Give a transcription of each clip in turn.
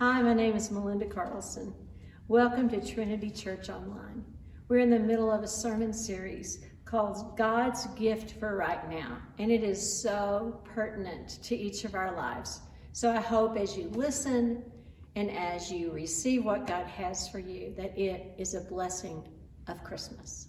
Hi, my name is Melinda Carlson. Welcome to Trinity Church Online. We're in the middle of a sermon series called God's Gift for Right Now, and it is so pertinent to each of our lives. So I hope as you listen and as you receive what God has for you, that it is a blessing of Christmas.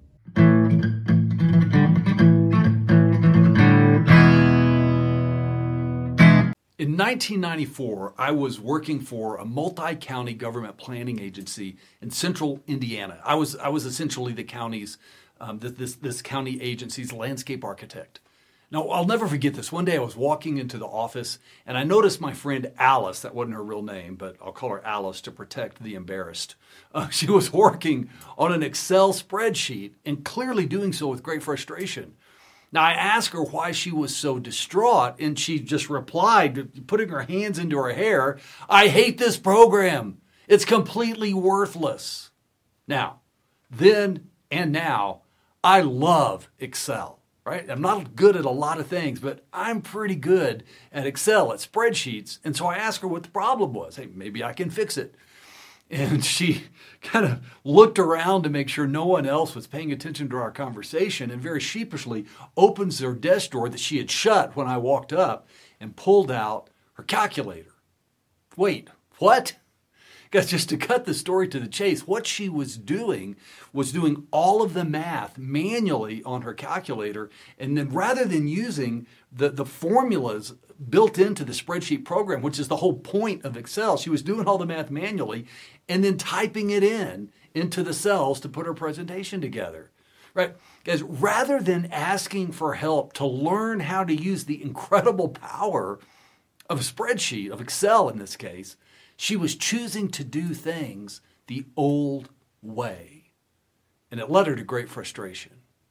In 1994, I was working for a multi-county government planning agency in central Indiana. I was essentially the county's, this county agency's landscape architect. Now, I'll never forget this. One day I was walking into the office and I noticed my friend Alice, that wasn't her real name, but I'll call her Alice to protect the embarrassed. She was working on an Excel spreadsheet and clearly doing so with great frustration. Now, I asked her why she was so distraught, and she just replied, putting her hands into her hair, "I hate this program. It's completely worthless." Now, then and now, I love Excel, right? I'm not good at a lot of things, but I'm pretty good at Excel, at spreadsheets. And so I asked her what the problem was. Hey, maybe I can fix it. And she kind of looked around to make sure no one else was paying attention to our conversation and very sheepishly opens her desk door that she had shut when I walked up and pulled out her calculator. Wait, what? Guys, just to cut the story to the chase, what she was doing all of the math manually on her calculator, and then rather than using the formulas built into the spreadsheet program, which is the whole point of Excel, she was doing all the math manually and then typing it into the cells to put her presentation together. Right? Guys, rather than asking for help to learn how to use the incredible power of a spreadsheet, of Excel in this case, she was choosing to do things the old way. And it led her to great frustration.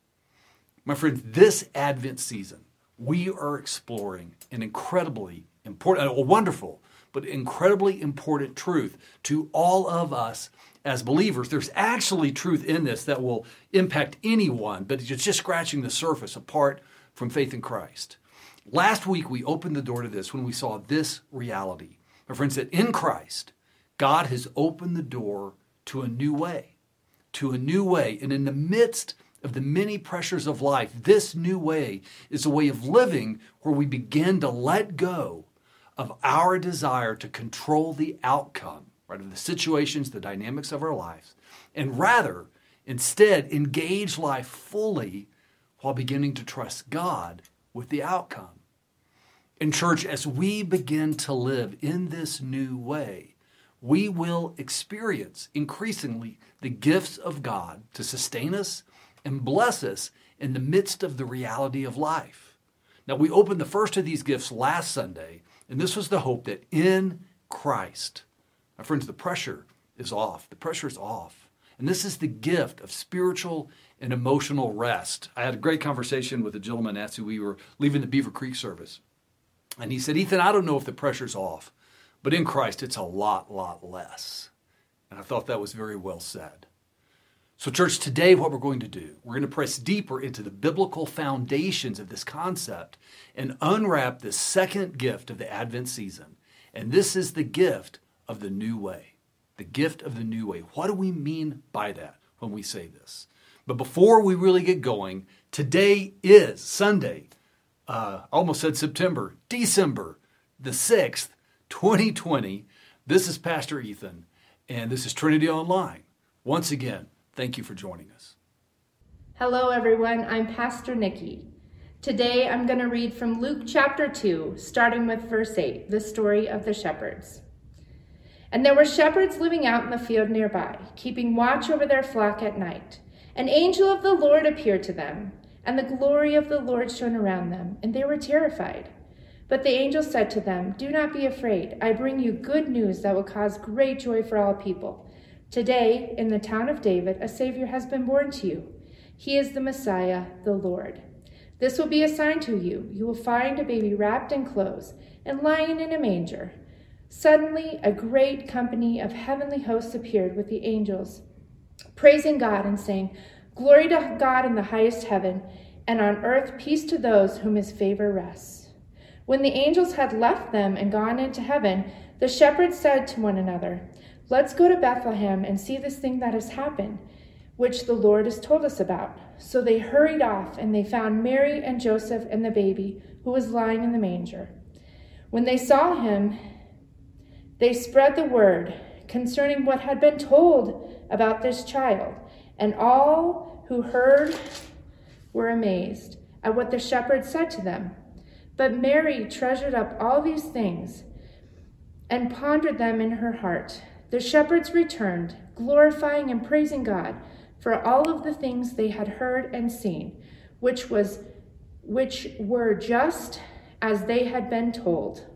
My friends, this Advent season, we are exploring an incredibly important, a wonderful, but incredibly important truth to all of us as believers. There's actually truth in this that will impact anyone, but it's just scratching the surface apart from faith in Christ. Last week, we opened the door to this when we saw this reality. My friends, that in Christ, God has opened the door to a new way, And in the midst of the many pressures of life, this new way is a way of living where we begin to let go of our desire to control the outcome, right, of the situations, the dynamics of our lives, and rather, instead, engage life fully while beginning to trust God with the outcome. In church, as we begin to live in this new way, we will experience increasingly the gifts of God to sustain us and bless us in the midst of the reality of life. Now, we opened the first of these gifts last Sunday, and this was the hope that in Christ, my friends, the pressure is off. The pressure is off. And this is the gift of spiritual and emotional rest. I had a great conversation with a gentleman as we were leaving the Beaver Creek service. And he said, "Ethan, I don't know if the pressure's off, but in Christ, it's a lot less." And I thought that was very well said. So church, today what we're going to do, we're going to press deeper into the biblical foundations of this concept and unwrap the second gift of the Advent season. And this is the gift of the new way. The gift of the new way. What do we mean by that when we say this? But before we really get going, today is Sunday, I almost said September, December the 6th, 2020. This is Pastor Ethan, and this is Trinity Online. Once again, thank you for joining us. Hello, everyone. I'm Pastor Nikki. Today, I'm going to read from Luke chapter 2, starting with verse 8, the story of the shepherds. "And there were shepherds living out in the field nearby, keeping watch over their flock at night. An angel of the Lord appeared to them, and the glory of the Lord shone around them, and they were terrified. But the angel said to them, 'Do not be afraid. I bring you good news that will cause great joy for all people. Today, in the town of David, a Savior has been born to you. He is the Messiah, the Lord. This will be a sign to you. You will find a baby wrapped in clothes and lying in a manger.' Suddenly, a great company of heavenly hosts appeared with the angels, praising God and saying, 'Glory to God in the highest heaven, and on earth peace to those whom his favor rests.' When the angels had left them and gone into heaven, The shepherds said to one another, "Let's go to Bethlehem and see this thing that has happened, which the Lord has told us about." So they hurried off, and they found Mary and Joseph and the baby, who was lying in the manger. When they saw him, they spread the word concerning what had been told about this child, and all who heard were amazed at what the shepherds said to them. But Mary treasured up all these things and pondered them in her heart. The shepherds returned, glorifying and praising God for all of the things they had heard and seen, which were just as they had been told.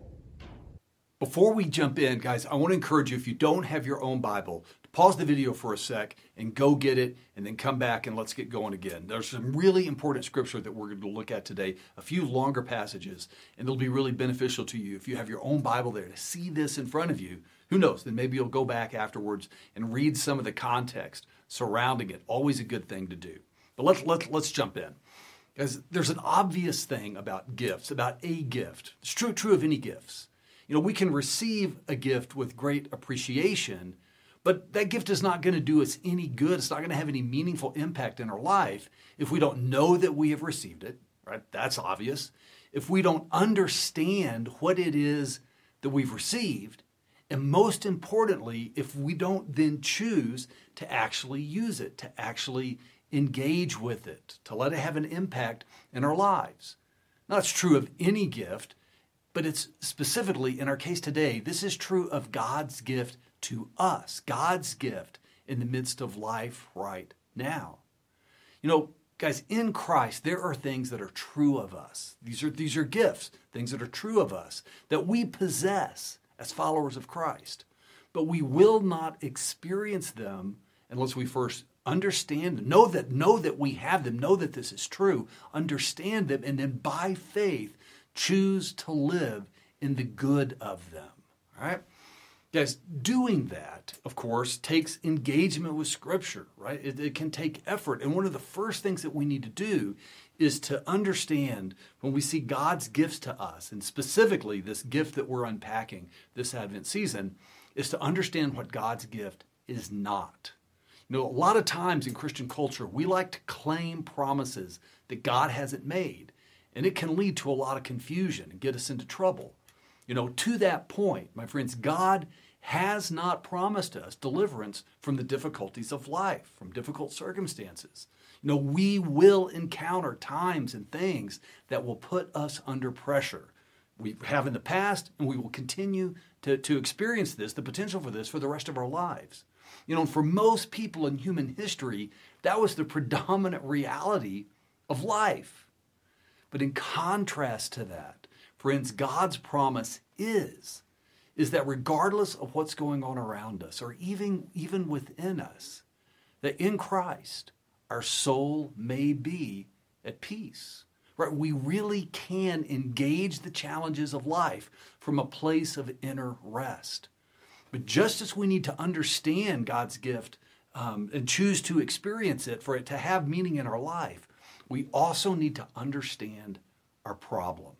Before we jump in, guys, I want to encourage you, if you don't have your own Bible, to pause the video for a sec and go get it, and then come back and let's get going again. There's some really important scripture that we're going to look at today, a few longer passages, and it'll be really beneficial to you if you have your own Bible there to see this in front of you. Who knows? Then maybe you'll go back afterwards and read some of the context surrounding it. Always a good thing to do. But let's jump in. Guys, there's an obvious thing about gifts, about a gift. It's true of any gifts. You know, we can receive a gift with great appreciation, but that gift is not going to do us any good. It's not going to have any meaningful impact in our life if we don't know that we have received it, right? That's obvious. If we don't understand what it is that we've received, and most importantly, if we don't then choose to actually use it, to actually engage with it, to let it have an impact in our lives. Now, it's true of any gift, but it's specifically, in our case today, this is true of God's gift to us, God's gift in the midst of life right now. You know, guys, in Christ, there are things that are true of us. These are gifts, things that are true of us, that we possess as followers of Christ. But we will not experience them unless we first understand, know that we have them, know that this is true, understand them, and then by faith, choose to live in the good of them. All right? Guys, doing that, of course, takes engagement with Scripture, right? It can take effort. And one of the first things that we need to do is to understand when we see God's gifts to us, and specifically this gift that we're unpacking this Advent season, is to understand what God's gift is not. You know, a lot of times in Christian culture, we like to claim promises that God hasn't made. And it can lead to a lot of confusion and get us into trouble. You know, to that point, my friends, God has not promised us deliverance from the difficulties of life, from difficult circumstances. You know, we will encounter times and things that will put us under pressure. We have in the past, and we will continue to experience this, the potential for this, for the rest of our lives. You know, for most people in human history, that was the predominant reality of life. But in contrast to that, friends, God's promise is that regardless of what's going on around us, or even within us, that in Christ, our soul may be at peace. Right? We really can engage the challenges of life from a place of inner rest. But just as we need to understand God's gift and choose to experience it for it to have meaning in our life, we also need to understand our problem.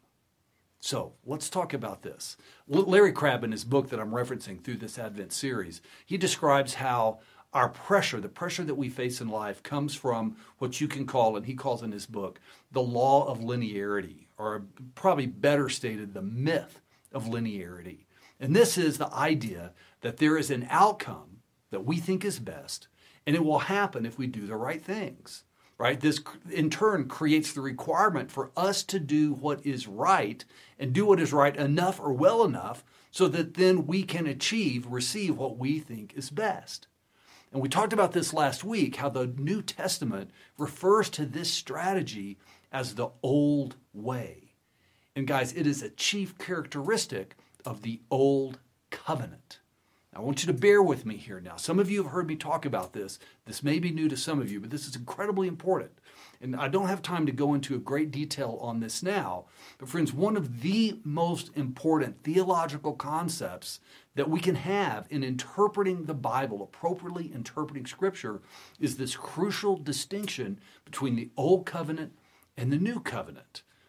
So let's talk about this. Larry Crabb, in his book that I'm referencing through this Advent series, he describes how our pressure, the pressure that we face in life, comes from what you can call, and he calls in his book, the law of linearity, or probably better stated, the myth of linearity. And this is the idea that there is an outcome that we think is best, and it will happen if we do the right things. Right? This in turn creates the requirement for us to do what is right and do what is right enough or well enough so that then we can receive what we think is best. And we talked about this last week, how the New Testament refers to this strategy as the old way. And guys, it is a chief characteristic of the old covenant. I want you to bear with me here now. Some of you have heard me talk about this. This may be new to some of you, but this is incredibly important. And I don't have time to go into a great detail on this now. But friends, one of the most important theological concepts that we can have in interpreting the Bible, appropriately interpreting Scripture, is this crucial distinction between the Old Covenant and the New Covenant.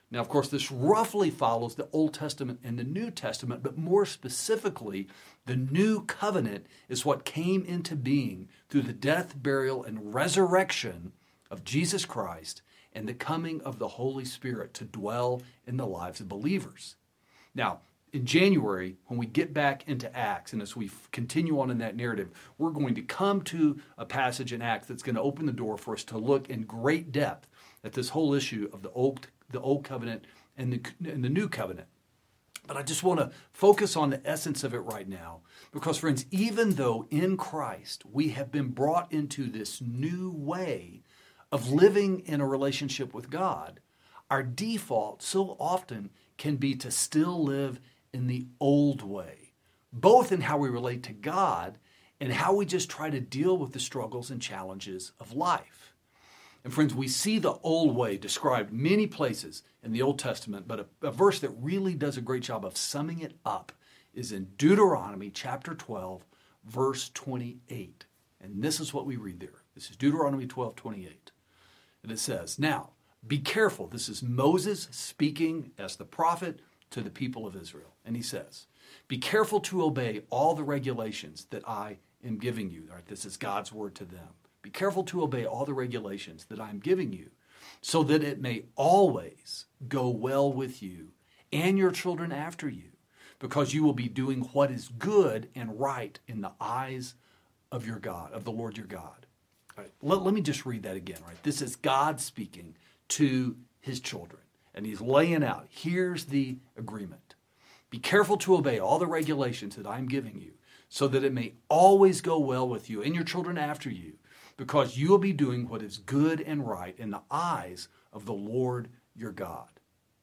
Now, of course, this roughly follows the Old Testament and the New Testament, but more specifically, the New Covenant is what came into being through the death, burial, and resurrection of Jesus Christ and the coming of the Holy Spirit to dwell in the lives of believers. Now, in January, when we get back into Acts, and as we continue on in that narrative, we're going to come to a passage in Acts that's going to open the door for us to look in great depth at this whole issue of the Old Covenant and the New Covenant. But I just want to focus on the essence of it right now, because, friends, even though in Christ we have been brought into this new way of living in a relationship with God, our default so often can be to still live in the old way, both in how we relate to God and how we just try to deal with the struggles and challenges of life. And friends, we see the old way described many places in the Old Testament, but a verse that really does a great job of summing it up is in Deuteronomy chapter 12, verse 28. And this is what we read there. This is Deuteronomy 12, 28. And it says, "Now, be careful." This is Moses speaking as the prophet to the people of Israel. And he says, "Be careful to obey all the regulations that I am giving you." All right, this is God's word to them. "Be careful to obey all the regulations that I am giving you, so that it may always go well with you and your children after you, because you will be doing what is good and right in the eyes of your God, of the Lord your God." All right, let me just read that again. Right, this is God speaking to his children, and he's laying out, here's the agreement. "Be careful to obey all the regulations that I'm giving you, so that it may always go well with you and your children after you, because you will be doing what is good and right in the eyes of the Lord your God."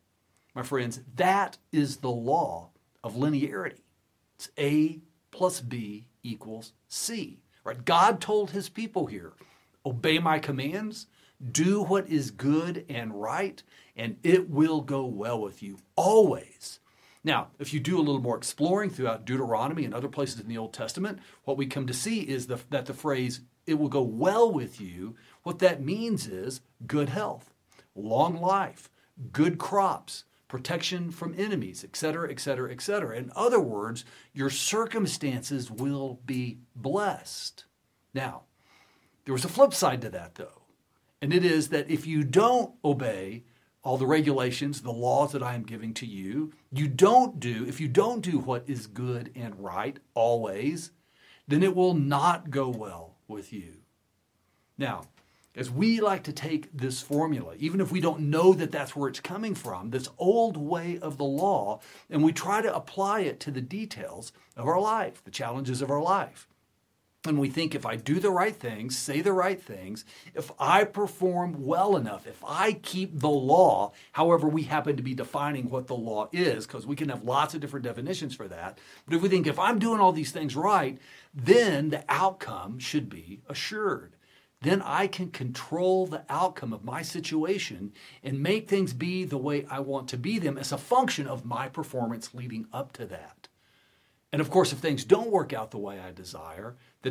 My friends, that is the law of linearity. It's A plus B equals C. Right? God told his people here, obey my commands, do what is good and right, and it will go well with you always. Now, if you do a little more exploring throughout Deuteronomy and other places in the Old Testament, what we come to see is that the phrase, "it will go well with you," what that means is good health, long life, good crops, protection from enemies, etc., etc., etc. In other words, your circumstances will be blessed. Now, there was a flip side to that, though, and it is that if you don't obey all the regulations, the laws that I am giving to you, if you don't do what is good and right always, then it will not go well with you. Now, as we like to take this formula, even if we don't know that that's where it's coming from, this old way of the law, and we try to apply it to the details of our life, the challenges of our life. And we think, if I do the right things, say the right things, if I perform well enough, if I keep the law, however we happen to be defining what the law is, because we can have lots of different definitions for that, but if we think, if I'm doing all these things right, then the outcome should be assured. Then I can control the outcome of my situation and make things be the way I want to be them as a function of my performance leading up to that. And of course, if things don't work out the way I desire, then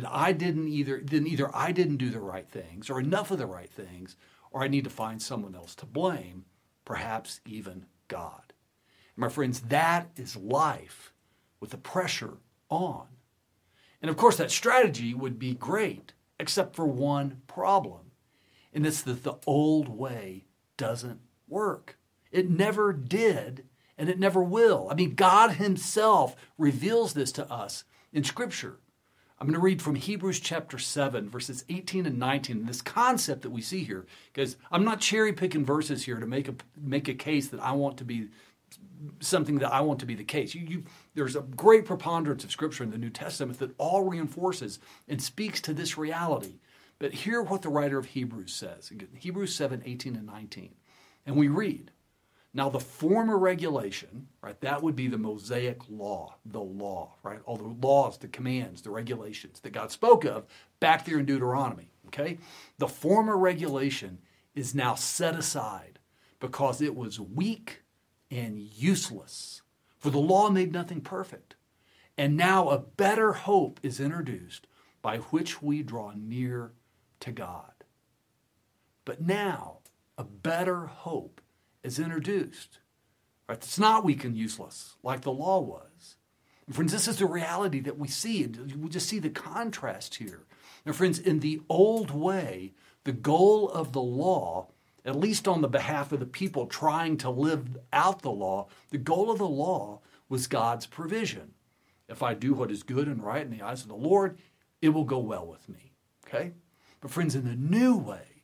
either I didn't do the right things or enough of the right things, or I need to find someone else to blame, perhaps even God. And my friends, that is life with the pressure on. And of course, that strategy would be great, except for one problem, and it's that the old way doesn't work. It never did, and it never will. I mean, God himself reveals this to us in Scripture. I'm going to read from Hebrews chapter 7, verses 18 and 19, this concept that we see here, because I'm not cherry-picking verses here to make a case that I want to be something that I want to be the case. There's a great preponderance of Scripture in the New Testament that all reinforces and speaks to this reality. But hear what the writer of Hebrews says. Hebrews 7, 18 and 19. And we read, "Now the former regulation," right, that would be the Mosaic law, right? All the laws, the commands, the regulations that God spoke of back there in Deuteronomy, okay? "The former regulation is now set aside because it was weak and useless, for the law made nothing perfect. And now a better hope is introduced by which we draw near to God." But now a better hope is introduced. Right? It's not weak and useless like the law was. And friends, this is the reality that we see. We just see the contrast here. Now, friends, in the old way, the goal of the law, at least on the behalf of the people trying to live out the law, the goal of the law was God's provision. If I do what is good and right in the eyes of the Lord, it will go well with me. Okay? But friends, in the new way,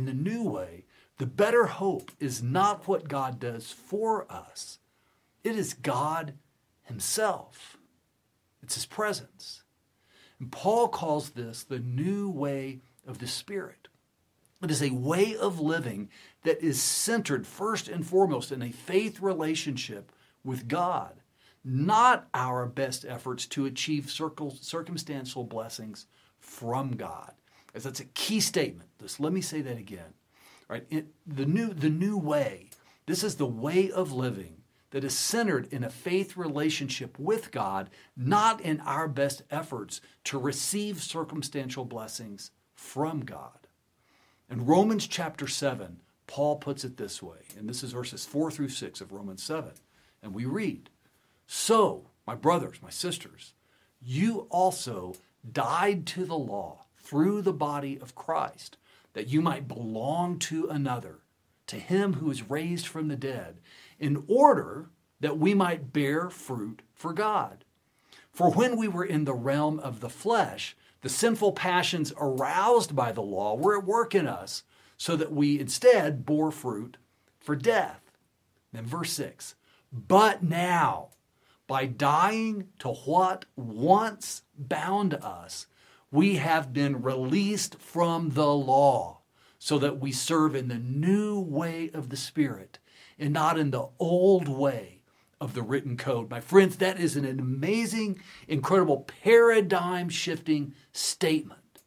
the better hope is not what God does for us. It is God himself. It's his presence. And Paul calls this the new way of the Spirit. It is a way of living that is centered first and foremost in a faith relationship with God, not our best efforts to achieve circumstantial blessings from God. As that's a key statement. Let me say that again. Right? The new way, this is the way of living that is centered in a faith relationship with God, not in our best efforts to receive circumstantial blessings from God. In Romans chapter 7, Paul puts it this way, and this is verses 4 through 6 of Romans 7, and we read, "So, my brothers, my sisters, you also died to the law through the body of Christ, that you might belong to another, to him who is raised from the dead, in order that we might bear fruit for God. For when we were in the realm of the flesh, the sinful passions aroused by the law were at work in us, so that we instead bore fruit for death." Then verse 6, "But now, by dying to what once bound us, we have been released from the law, so that we serve in the new way of the Spirit and not in the old way of the written code." My friends, that is an amazing, incredible, paradigm-shifting statement.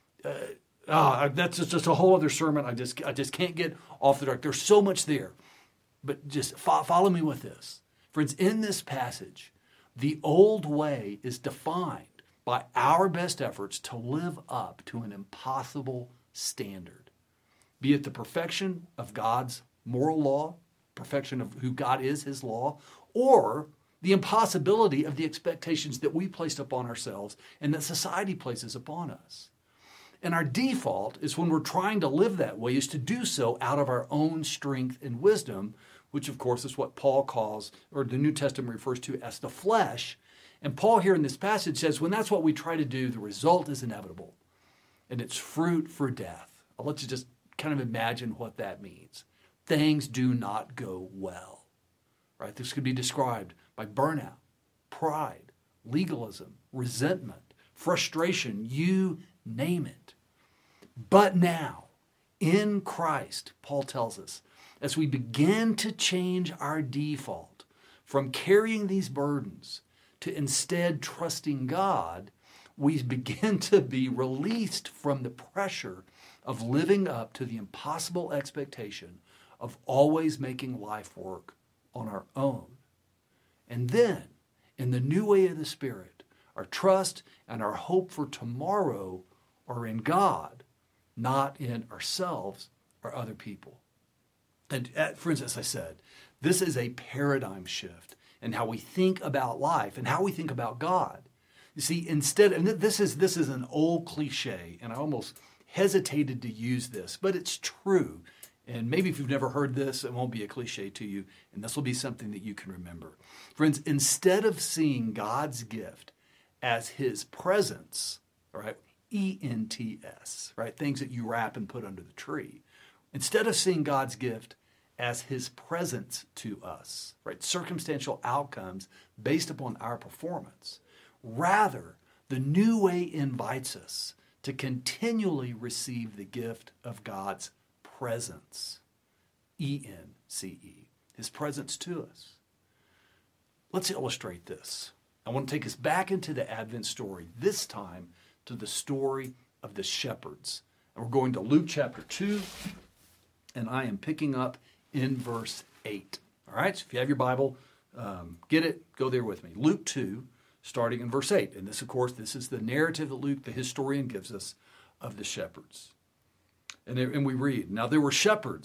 That's just a whole other sermon. I just can't get off the track. There's so much there. But just follow me with this. Friends, in this passage, the old way is defined by our best efforts to live up to an impossible standard, be it the perfection of God's moral law, perfection of who God is, his law, or the impossibility of the expectations that we placed upon ourselves and that society places upon us. And our default is, when we're trying to live that way, is to do so out of our own strength and wisdom, which of course is what Paul calls, or the New Testament refers to as the flesh. And Paul here in this passage says, when that's what we try to do, the result is inevitable. And it's fruit for death. I'll let you just kind of imagine what that means. Things do not go well. Right? This could be described by burnout, pride, legalism, resentment, frustration, you name it. But now, in Christ, Paul tells us, as we begin to change our default from carrying these burdens to instead trusting God, we begin to be released from the pressure of living up to the impossible expectation of always making life work on our own. And then, in the new way of the Spirit, our trust and our hope for tomorrow are in God, not in ourselves or other people. And friends, as I said, this is a paradigm shift in how we think about life and how we think about God. You see, instead, and this is an old cliche, and I almost hesitated to use this, but it's true. And maybe if you've never heard this, it won't be a cliche to you, and this will be something that you can remember. Friends, instead of seeing God's gift as his presence, right, E-N-T-S, right, things that you wrap and put under the tree, instead of seeing God's gift as his presence to us, right, circumstantial outcomes based upon our performance, rather, the new way invites us to continually receive the gift of God's presence, E-N-C-E, his presence to us. Let's illustrate this. I want to take us back into the Advent story, this time to the story of the shepherds. And we're going to Luke chapter 2, and I am picking up in verse 8. All right, so if you have your Bible, get it, go there with me. Luke 2, starting in verse 8. And this, of course, this is the narrative that Luke, the historian, gives us of the shepherds. And we read, "Now there were shepherds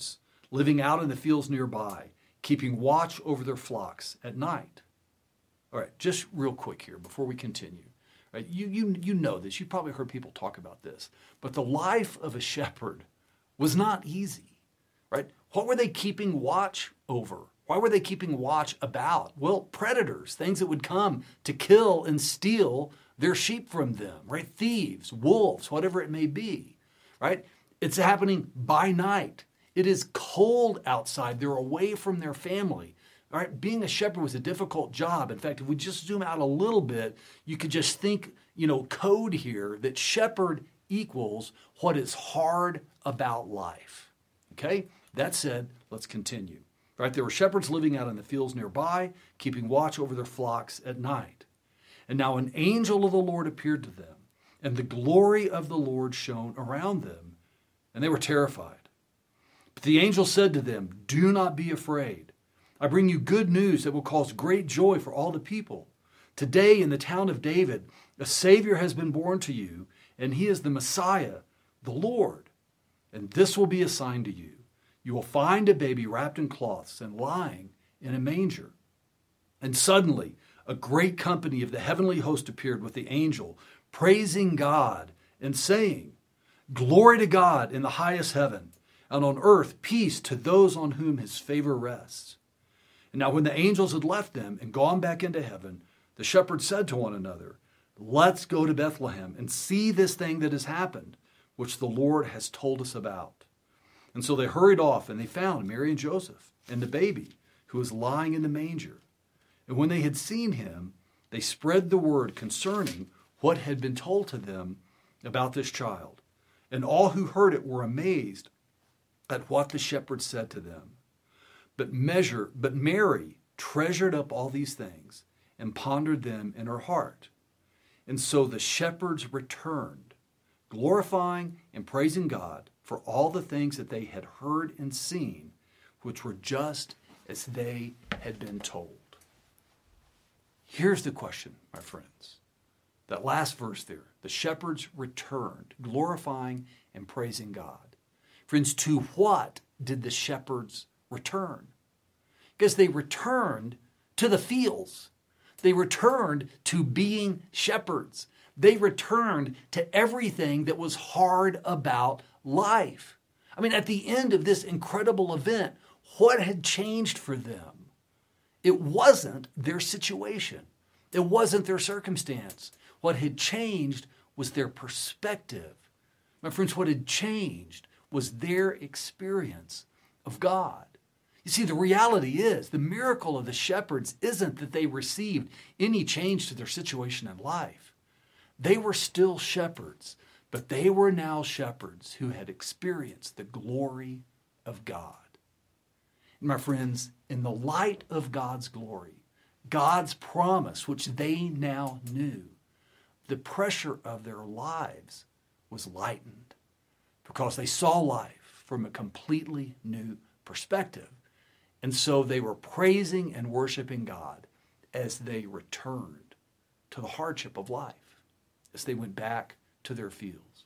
living out in the fields nearby, keeping watch over their flocks at night. All right, just real quick here before we continue. Right, you know this. You've probably heard people talk about this. But the life of a shepherd was not easy. Right? What were they keeping watch over? Why were they keeping watch about? Well, predators, things that would come to kill and steal their sheep from them, right? Thieves, wolves, whatever it may be, right? It's happening by night. It is cold outside. They're away from their family. All right, being a shepherd was a difficult job. In fact, if we just zoom out a little bit, you could just think, code here that shepherd equals what is hard about life. Okay, that said, let's continue. Right, there were shepherds living out in the fields nearby, keeping watch over their flocks at night. And now an angel of the Lord appeared to them, and the glory of the Lord shone around them, and they were terrified. But the angel said to them, "Do not be afraid. I bring you good news that will cause great joy for all the people. Today in the town of David, a Savior has been born to you, and he is the Messiah, the Lord. And this will be a sign to you. You will find a baby wrapped in cloths and lying in a manger." And suddenly, a great company of the heavenly host appeared with the angel, praising God and saying, "Glory to God in the highest heaven, and on earth peace to those on whom his favor rests." And now when the angels had left them and gone back into heaven, the shepherds said to one another, "Let's go to Bethlehem and see this thing that has happened, which the Lord has told us about." And so they hurried off, and they found Mary and Joseph and the baby who was lying in the manger. And when they had seen him, they spread the word concerning what had been told to them about this child. And all who heard it were amazed at what the shepherds said to them. But Mary treasured up all these things and pondered them in her heart. And so the shepherds returned, glorifying and praising God for all the things that they had heard and seen, which were just as they had been told. Here's the question, my friends. That last verse there, the shepherds returned, glorifying and praising God. Friends, to what did the shepherds return? Because they returned to the fields. They returned to being shepherds. They returned to everything that was hard about life. I mean, at the end of this incredible event, what had changed for them? It wasn't their situation. It wasn't their circumstance. What had changed was their perspective. My friends, what had changed was their experience of God. You see, the reality is, the miracle of the shepherds isn't that they received any change to their situation in life. They were still shepherds, but they were now shepherds who had experienced the glory of God. And my friends, in the light of God's glory, God's promise, which they now knew, the pressure of their lives was lightened because they saw life from a completely new perspective. And so they were praising and worshiping God as they returned to the hardship of life, as they went back to their fields.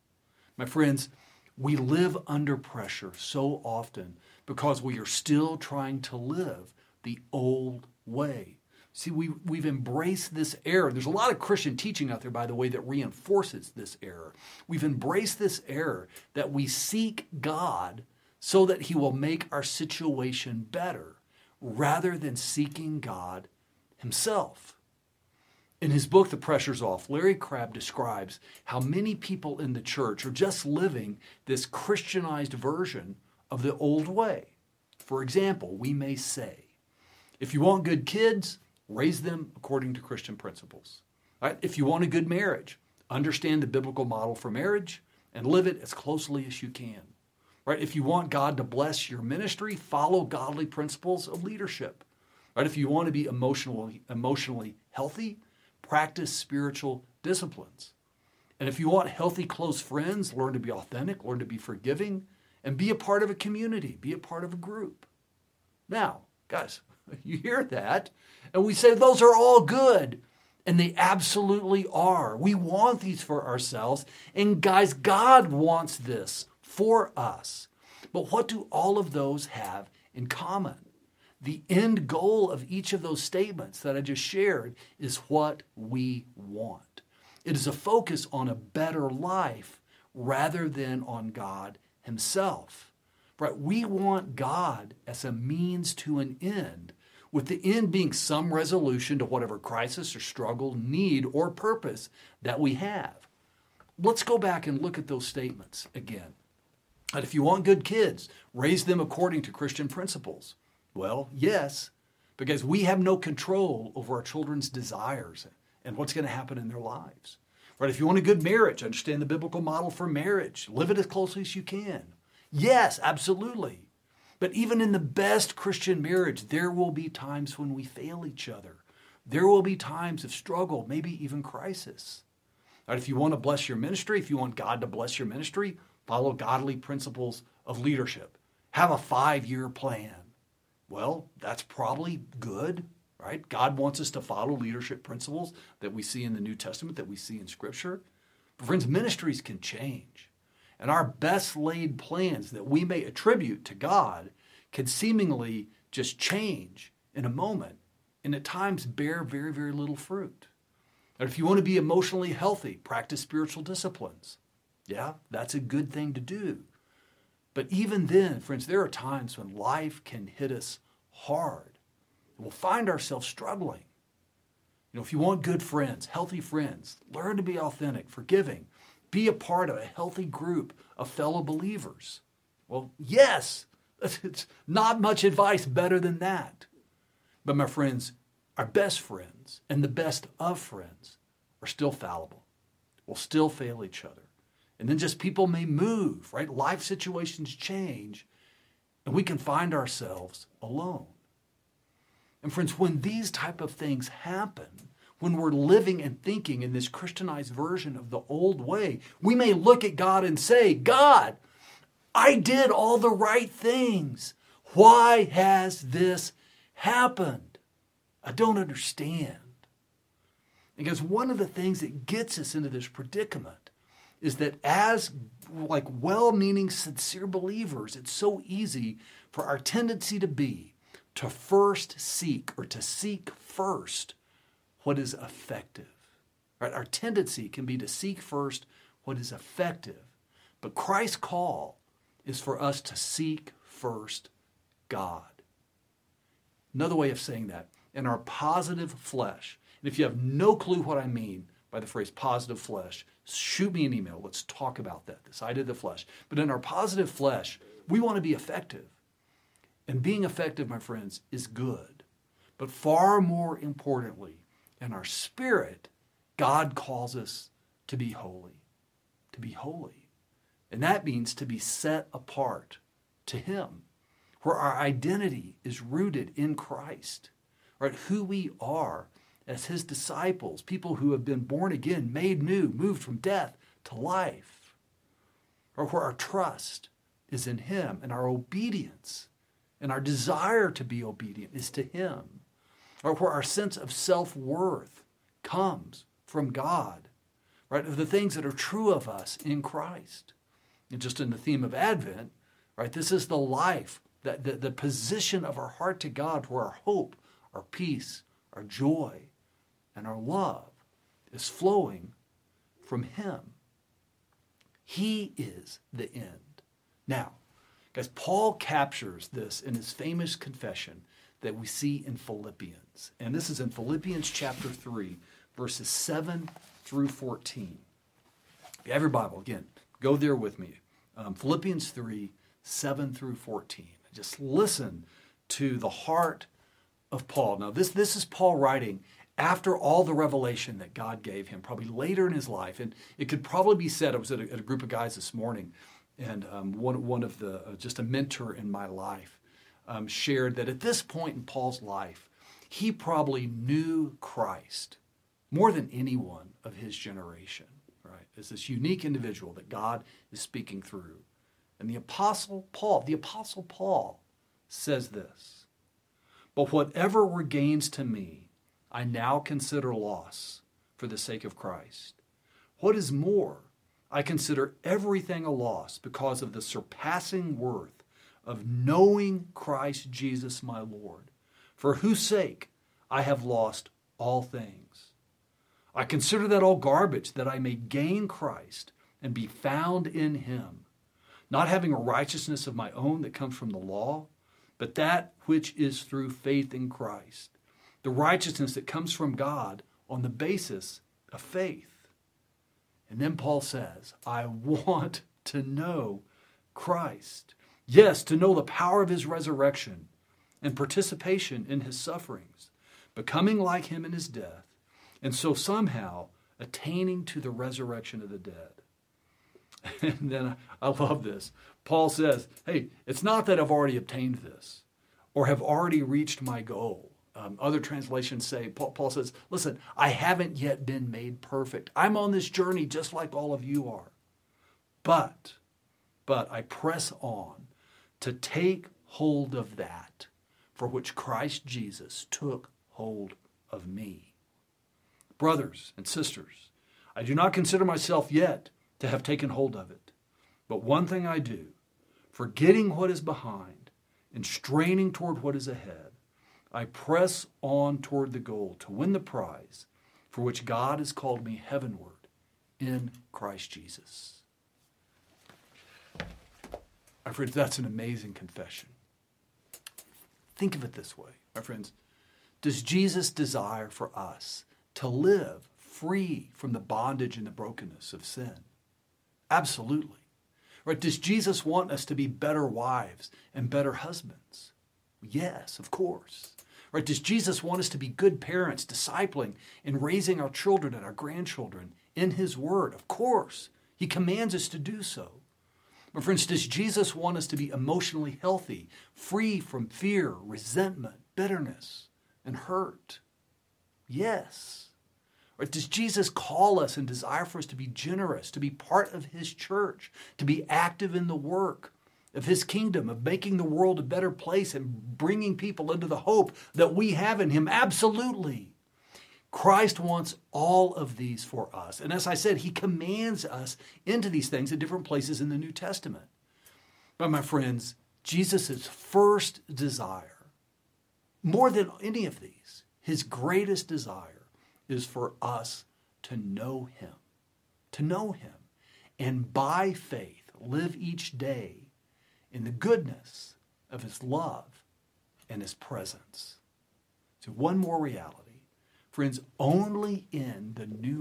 My friends, we live under pressure so often because we are still trying to live the old way. See, we've embraced this error. There's a lot of Christian teaching out there, by the way, that reinforces this error. We've embraced this error that we seek God so that he will make our situation better, rather than seeking God himself. In his book, The Pressure's Off, Larry Crabb describes how many people in the church are just living this Christianized version of the old way. For example, we may say, if you want good kids, raise them according to Christian principles. Right? If you want a good marriage, understand the biblical model for marriage and live it as closely as you can. Right? If you want God to bless your ministry, follow godly principles of leadership. Right? If you want to be emotionally healthy, practice spiritual disciplines. And if you want healthy, close friends, learn to be authentic, learn to be forgiving, and be a part of a community, be a part of a group. Now, guys, you hear that, and we say those are all good, and they absolutely are. We want these for ourselves, and guys, God wants this for us. But what do all of those have in common? The end goal of each of those statements that I just shared is what we want. It is a focus on a better life rather than on God himself. Right? We want God as a means to an end, with the end being some resolution to whatever crisis or struggle, need, or purpose that we have. Let's go back and look at those statements again. And if you want good kids, raise them according to Christian principles. Well, yes, because we have no control over our children's desires and what's going to happen in their lives. Right? If you want a good marriage, understand the biblical model for marriage. Live it as closely as you can. Yes, absolutely. But even in the best Christian marriage, there will be times when we fail each other. There will be times of struggle, maybe even crisis. Right? If you want to bless your ministry, if you want God to bless your ministry, follow godly principles of leadership. Have a 5-year plan. Well, that's probably good, right? God wants us to follow leadership principles that we see in the New Testament, that we see in Scripture. But friends, ministries can change. And our best laid plans that we may attribute to God can seemingly just change in a moment and at times bear very, very little fruit. And if you want to be emotionally healthy, practice spiritual disciplines. Yeah, that's a good thing to do. But even then, friends, there are times when life can hit us hard. We'll find ourselves struggling. If you want good friends, healthy friends, learn to be authentic, forgiving. Be a part of a healthy group of fellow believers. Well, yes, it's not much advice better than that. But my friends, our best friends and the best of friends are still fallible. We'll still fail each other. And then just people may move, right? Life situations change, and we can find ourselves alone. And friends, when these type of things happen, when we're living and thinking in this Christianized version of the old way, we may look at God and say, God, I did all the right things. Why has this happened? I don't understand. Because one of the things that gets us into this predicament is that as well-meaning, sincere believers, it's so easy for our tendency to be to first seek or to seek first what is effective. Right? Our tendency can be to seek first what is effective. But Christ's call is for us to seek first God. Another way of saying that, in our positive flesh, and if you have no clue what I mean by the phrase positive flesh, shoot me an email. Let's talk about that, the side of the flesh. But in our positive flesh, we want to be effective. And being effective, my friends, is good. But far more importantly, in our spirit, God calls us to be holy. To be holy. And that means to be set apart to Him, where our identity is rooted in Christ. Right? Who we are as His disciples, people who have been born again, made new, moved from death to life. Or where our trust is in Him and our obedience and our desire to be obedient is to Him. Or where our sense of self-worth comes from God, right? Of the things that are true of us in Christ. And just in the theme of Advent, right? This is the life, the position of our heart to God, where our hope, our peace, our joy, and our love is flowing from Him. He is the end. Now, guys, Paul captures this in his famous confession that we see in Philippians. And this is in Philippians chapter 3, verses 7 through 14. If you have your Bible, again, go there with me. Philippians 3, 7 through 14. Just listen to the heart of Paul. Now, this is Paul writing after all the revelation that God gave him, probably later in his life. And it could probably be said, I was at a group of guys this morning, and one of the, just a mentor in my life, shared that at this point in Paul's life, he probably knew Christ more than anyone of his generation, right? As this unique individual that God is speaking through. And the Apostle Paul says this, "But whatever were gains to me, I now consider loss for the sake of Christ. What is more, I consider everything a loss because of the surpassing worth of knowing Christ Jesus my Lord, for whose sake I have lost all things. I consider that all garbage, that I may gain Christ and be found in him, not having a righteousness of my own that comes from the law, but that which is through faith in Christ, the righteousness that comes from God on the basis of faith. And then Paul says, I want to know Christ. Yes, to know the power of his resurrection and participation in his sufferings, becoming like him in his death, and so somehow attaining to the resurrection of the dead. And then I love this. Paul says, hey, it's not that I've already obtained this or have already reached my goal. Other translations say, Paul says, listen, I haven't yet been made perfect. I'm on this journey just like all of you are. But I press on to take hold of that for which Christ Jesus took hold of me. Brothers and sisters, I do not consider myself yet to have taken hold of it. But one thing I do, forgetting what is behind and straining toward what is ahead, I press on toward the goal to win the prize for which God has called me heavenward in Christ Jesus. My friends, that's an amazing confession. Think of it this way, my friends. Does Jesus desire for us to live free from the bondage and the brokenness of sin? Absolutely. Right? Does Jesus want us to be better wives and better husbands? Yes, of course. Right? Does Jesus want us to be good parents, discipling and raising our children and our grandchildren in his word? Of course. He commands us to do so. My friends, does Jesus want us to be emotionally healthy, free from fear, resentment, bitterness, and hurt? Yes. Or does Jesus call us and desire for us to be generous, to be part of his church, to be active in the work of his kingdom, of making the world a better place and bringing people into the hope that we have in him? Absolutely. Christ wants all of these for us. And as I said, he commands us into these things at different places in the New Testament. But my friends, Jesus' first desire, more than any of these, his greatest desire is for us to know him, and by faith live each day in the goodness of his love and his presence. So one more reality. Friends, only in the new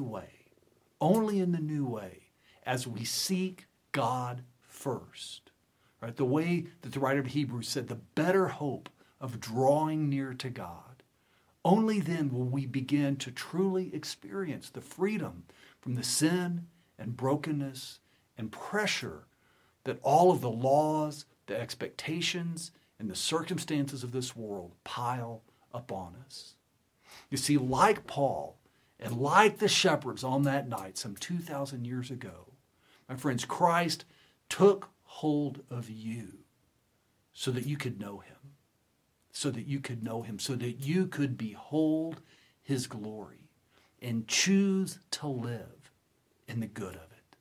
way, as we seek God first, right? The way that the writer of Hebrews said, the better hope of drawing near to God, only then will we begin to truly experience the freedom from the sin and brokenness and pressure that all of the laws, the expectations, and the circumstances of this world pile upon us. You see, like Paul and like the shepherds on that night some 2,000 years ago, my friends, Christ took hold of you so that you could know him, so that you could behold his glory and choose to live in the good of it.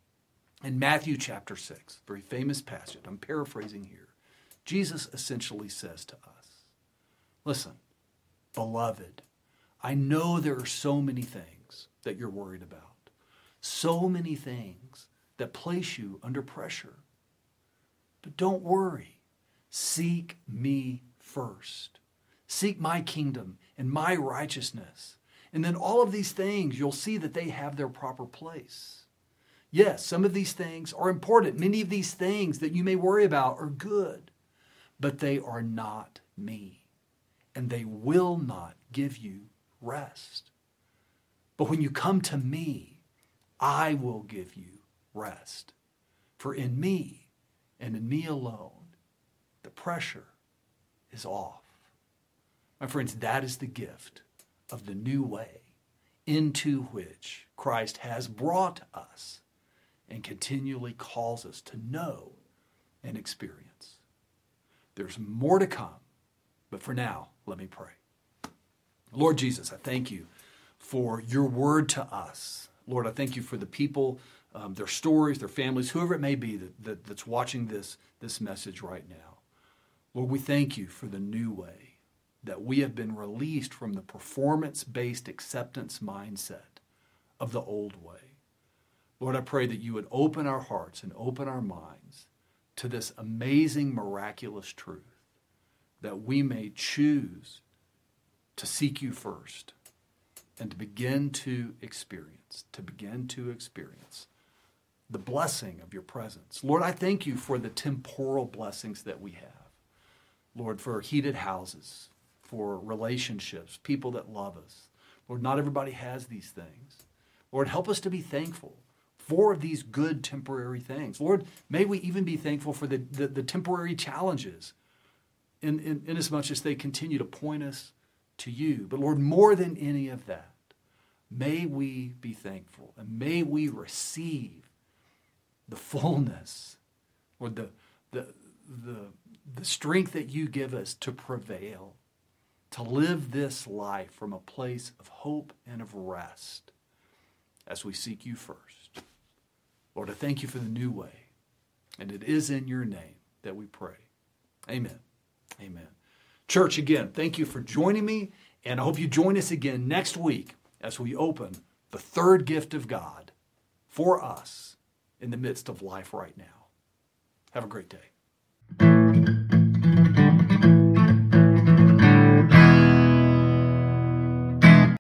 In Matthew chapter 6, very famous passage, I'm paraphrasing here, Jesus essentially says to us, listen, beloved, I know there are so many things that you're worried about, so many things that place you under pressure. But don't worry. Seek me first. Seek my kingdom and my righteousness. And then all of these things, you'll see that they have their proper place. Yes, some of these things are important. Many of these things that you may worry about are good, but they are not me, and they will not give you rest. But when you come to me, I will give you rest. For in me and in me alone, the pressure is off. My friends, that is the gift of the new way into which Christ has brought us and continually calls us to know and experience. There's more to come, but for now, let me pray. Lord Jesus, I thank you for your word to us. Lord, I thank you for the people, their stories, their families, whoever it may be that's watching this message right now. Lord, we thank you for the new way that we have been released from the performance-based acceptance mindset of the old way. Lord, I pray that you would open our hearts and open our minds to this amazing, miraculous truth, that we may choose to seek you first and to begin to experience the blessing of your presence. Lord, I thank you for the temporal blessings that we have. Lord, for heated houses, for relationships, people that love us. Lord, not everybody has these things. Lord, help us to be thankful for these good temporary things. Lord, may we even be thankful for the temporary challenges in as much as they continue to point us to you. But Lord, more than any of that, may we be thankful and may we receive the fullness or the strength that you give us to prevail, to live this life from a place of hope and of rest as we seek you first. Lord, I thank you for the new way, and it is in your name that we pray. Amen. Amen. Church, again, thank you for joining me, and I hope you join us again next week as we open the third gift of God for us in the midst of life right now. Have a great day.